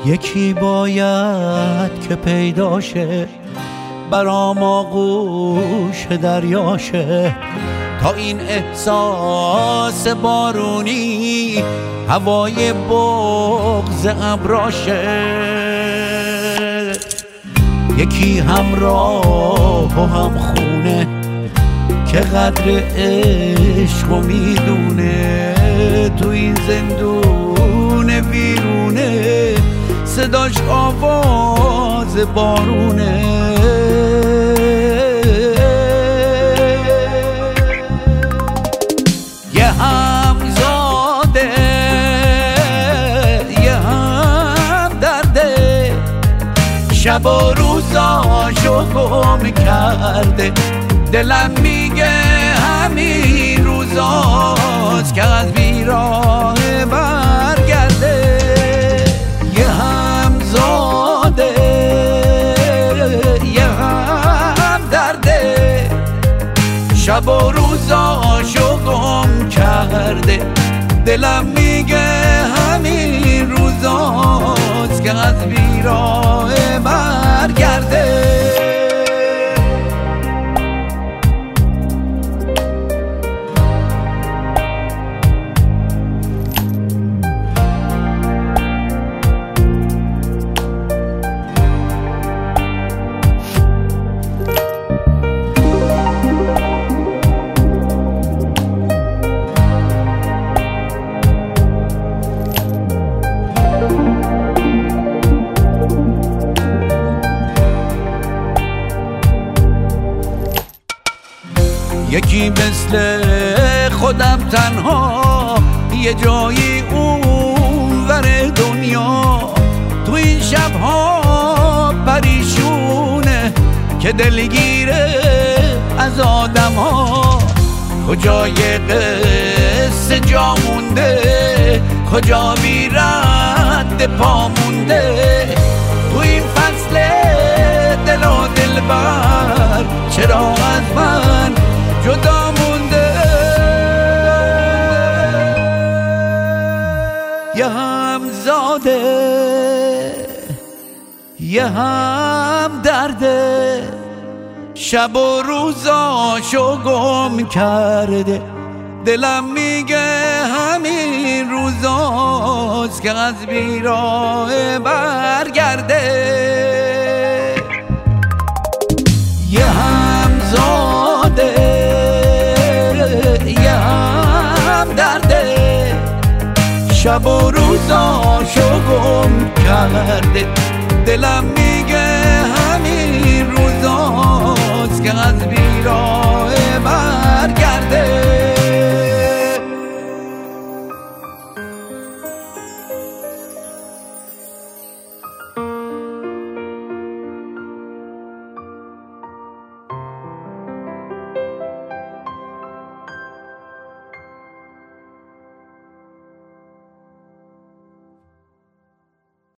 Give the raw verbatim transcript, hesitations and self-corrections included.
یکی باید که پیدا شه برام آغوش دریاشه، تا این احساس بارونی هوای بغض ابراشه. یکی همراه و هم خونه که قدر عشق و میدونه، تو این زندون ویرونه صداش آواز بارونه. یه همزاده یه هم درده، شب و روزاشو گم کرده. دلم میگه همین روزاست که از بیراه برگرده. یه همزاده یه هم درده، شب و روزاشو گم کرده. دلم میگه همین روزاست که از بیراه برگرده. یکی مثل خودم تنها یه جایی اونور دنیا، تو این شبها پریشونه که دلگیره از آدم ها. کجای قصه جا مونده، کجا بی رد پا مونده. تو این فصل دل و دلبر چرا از من جدا مونده. یه همزاده یه هم درده، شب و روزاشو گم کرده. دلم میگه همین روزاست که از بیراه برگرده. یه همزاده یه هم درده، شب و روزاشو گم کرده. دلم میگه همین روزاست که از